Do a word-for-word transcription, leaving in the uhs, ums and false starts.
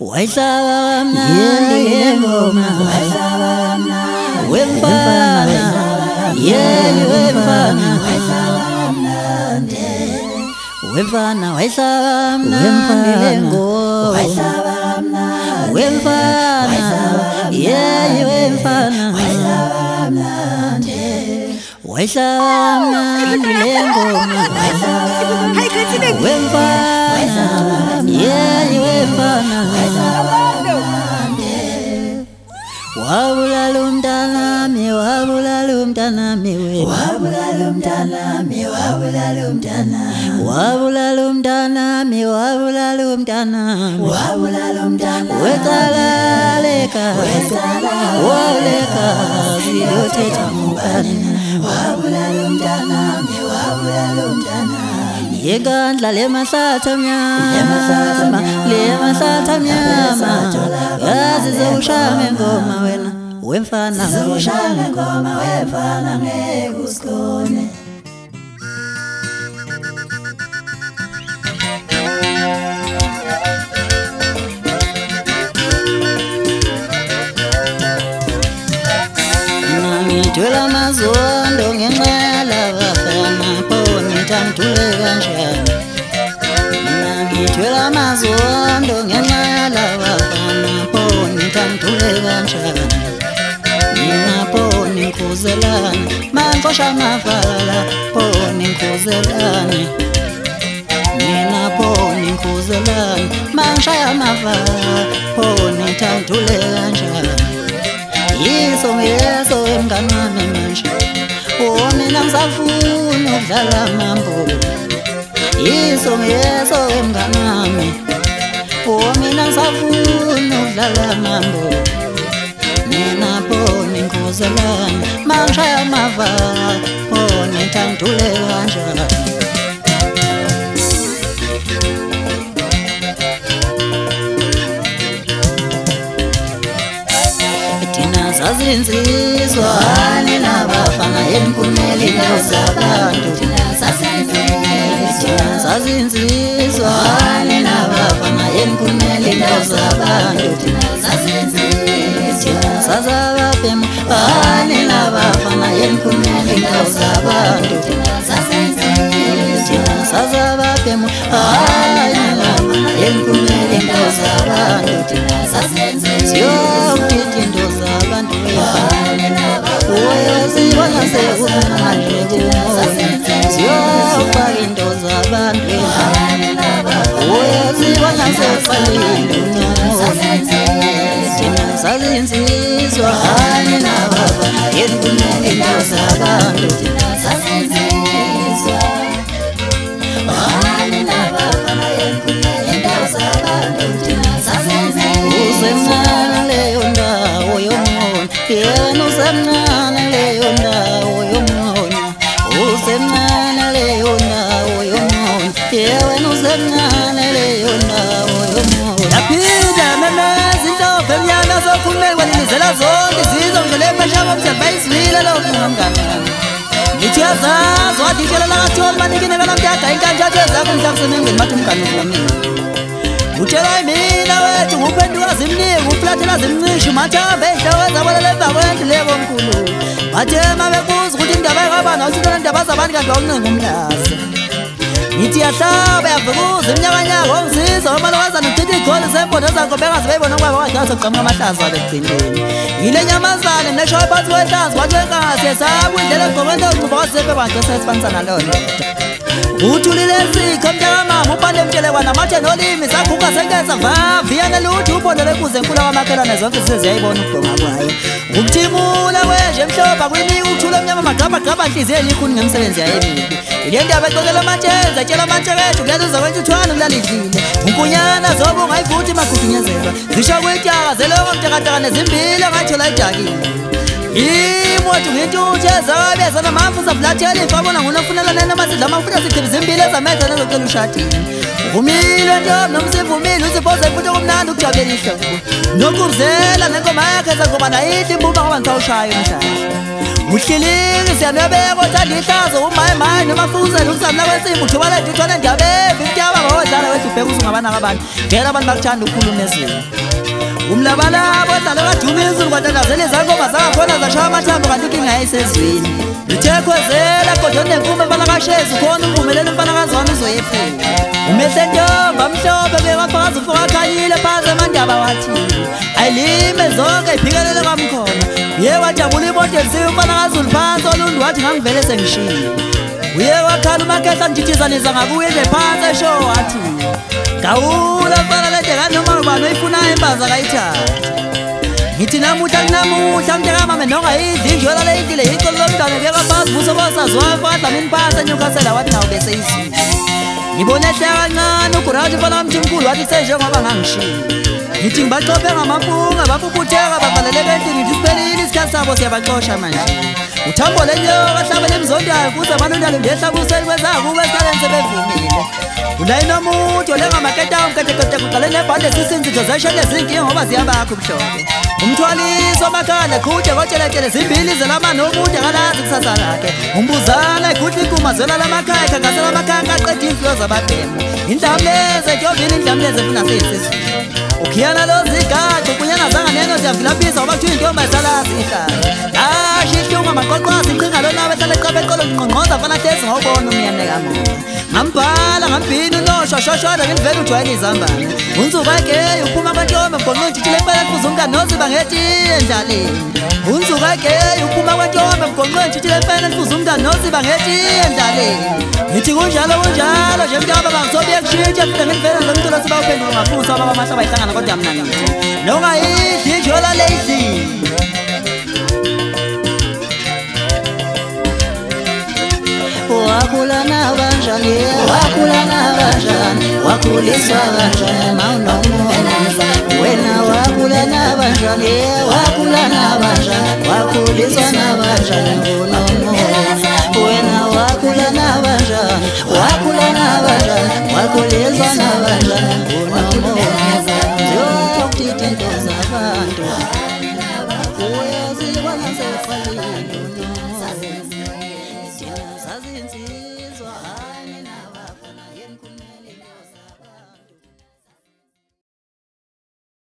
Waisaba mnandi ngoma waisaba mnandi wemfana yeye wemfana waisaba mnandi wemfana waisaba mnandi ngoma waisaba mnandi wemfana yeye wemfana waisaba mnandi waisaba mnandi ngoma waisaba mnandi wemfana yeye wemfana wabulala umntanami wabulala umntanami we wabulala umntanami wabulala umntanami wabulala umntanami wabulala umntanami wabulala umntanami weqalaleka waleka ziyothetha ngubani wabulala umntanami wabulala umntanami yekandla lemasatha mnyama lemasatha mnyama yazi zowushaya ngoma wena wemfana zowushaya ngoma wemfana ngeke usikone ngithola amazondo ngenqala bafana poni tantule kanjani ngithola amazondo ngenqala bafana poni tantule kanjani mina poni nkuzelana manqosha amavala poni nkuzelana mina poni nkuzelana manqosha amavala poni tantule kanjani yiso ngeso emngani wami manje oh mina ngisafuna ukudlala mambo yiso ngeso emngani wami oh mina ngisafuna ukudlala mambo mina poni nkuzelana mangishaya amavala poni tantule kanjani Sazinzizwa hani nabafana emkuneli zabantu Sazinzizwa hani nabafana emkuneli zabantu Sazabapemu hani nabafana emkuneli zabantu Sazabapemu hani nabafana emkuneli zabantu Siyokuthinto zabantu uyazibona sekumanje siyofaka into zabantu uyazibona sekufanele thina sazinsizwa hani nababa yenkunele into zabantu hani nababa yenkunele into zabantu usemncane leyo ndawo yomona yena usemncane leyo ndawo yomona usemncane leyo ndawo yomona yena usemncane leyo ndawo yomona yaphinda memeza inhlobo emnyama sokhululekwa nilizela zonke izizwe ngidlule emashaka msebayizwile lokhu ngamngani ngithi yazazi wadishela lakathola manikine kalamtyada inkantshatho ezakho mhlakusemengeni bathi umngani uvulamile utshela mina wethu nguphenduka zimningi uplathela zimncishi mathambe ehloko ezabolela emva kwendlu leko mkhulu bathema bebuza ukuthi indaba ekabana usithola indaba zabantu kanti wawuncenga umlazi ngithi yahlaba yavukuza iminyakanyaka ongisiza omalokazana uthithi igoli zembono ezanko bengazi beyibona kwabo kwadala sokuqamuka amahlazi wabe ekugcineni yile nyamazane neshoyo phansi kwehlazi kwathi wenkasi yesabu indlela egqokweni okuncuba kwasepe badesa esifanisana leyo ndoda uthulile sikho mntakamama ubhale emtshelekwana mathe nolimi zakhuka senkeza vaviyane luthi ubondele kuze enkulu kwamakhelwane zonke seziyayibona ukudonga kwayo ukuthimula kwenje emhlopha kwinika ukuthula omnyama magqabagqaba nhliziyo elikhuni ngemisebenzi yayemibi ile ndaba ecokela amatsheza etshela amantsheketsho kuyazuza kwentuthwane kulalidlile unkunyana zobe ungayivuthi magudunyezelwa zisho kwityaka zeloko mtekataka nezimbili angathola idakile imoto ngintuthu ezabeza namamfu savulathela ifabona ngunofunela nena masidla amafuna sichibi zimbili ezamehla nezocela ushadini Vumile ntombi nomsivumile uziphoze futhi kumnandi ukujabulela ihlobo nokuzela nenkoma yakhe ezangoma nayithi imbuba ngoba ngisawushaya umshaya uhliliki siyanwebeka othanda ihlazo umayimayi noma fuzela ukusamla kwesimba uthubala nje uthole ndiyabeva ityaba ngaodlala wethu ubheka usungabanaka abantu ngela abantu bakuthanda ukukhuluma ezweni umlabalaba odlala kaduma izulu kwadadazela izangoma zangakhona zashaya amathambo kanti inkinga yayisezweni uthekhwezela kodwa nenkume mfanakashezi ukhona umvumelelo mfanakazi wami uzoyefika umehle ntomba mhlophe bekafakazi ufuka khanyile phansi emandaba wathi ayilime zonke iphikelele kwamkhona uye wajabula imoto elisiwe umfanakazi uliphansi olundu wathi ngangivele sengishile uye wakhala umakehla ngithithizanisa ngakuye nje phansi esho wathi gawula mfana lede kanoma ubani oyifunayo imbaza kayithathe ngithi namuhla kunamuhla mntekamame nongayidli indlwela leyidlile yicolo lomntwana bekaphansi buso bosaziwayo fakadlamini phansi enyukasela wathi nawo bese izulu ngibone ehle kancane uguraji mfana wamthi mkhulu wathi senjengoba ngangishile ngithi ngibaxophe ngamampunga bapuputheka bavalele bendini ngithi siphelile isikhathi sabo siyabaxosha manje uthambo lenyoka hlabele emzondayo kuze amalundalo ndehlabuseni kwezakuba esikhaleni sebevumile ulayinomuthi olengamaketawo mketeketeke uqale nebhande sisinzitho zeshele zinkinga ngoba ziyabakho ubuhlobo umthwaliso amakhala qhude kotsheletshele zimbili zelamani omude kalazi kusasa lakhe umbuzana igudla inkuma zwela lamakhaya khangasela amakhaya kaqeda imfuyo zabademo indlamleze tyovile indlamleze funa seyisizulu ukhiyana lozigaxo kunyana zanga neno ziyavilapisa ngoba kuthiwa intomba isalazi ihlala asho ihlunga maqoqwazi incinga lonawe ehlala eqabe eqolo ngqongqoza fana hlezi ngawubona umyane kamoba ngambhala ngambhini unoshoshoshona ngilivele ujwayele izambane unzuka egeyi uphuma kwentombe mbonqa ntshitshile empela kufuze umngane noziba ngetiye endlaleni unzuka egeyi uphuma kwentombe mbonqa ntshitshile empela kufuze umngane noziba ngetiye endlaleni ngithi kunjalo kunjalo nje mntaba bangisobe kushintsha futhi ngilivele ngomculo sibawuphendula ngafusa abamahla bayihlangana kodwa mina ngithi nongayidli indlwela leyidlile wakhula nabanjani wakhula nabanjani wakhuliswa kanjani mawunomuza wena wakhula nabanjani wakhula nabanjani wakhuliswa nabanjani ngunomuza wena wakhula nabanjani wakhula nabanjani wakhuliswa nabanjani ngunomuza yokuthi into zabantu uyaziwa nasefalini Sazinsizwa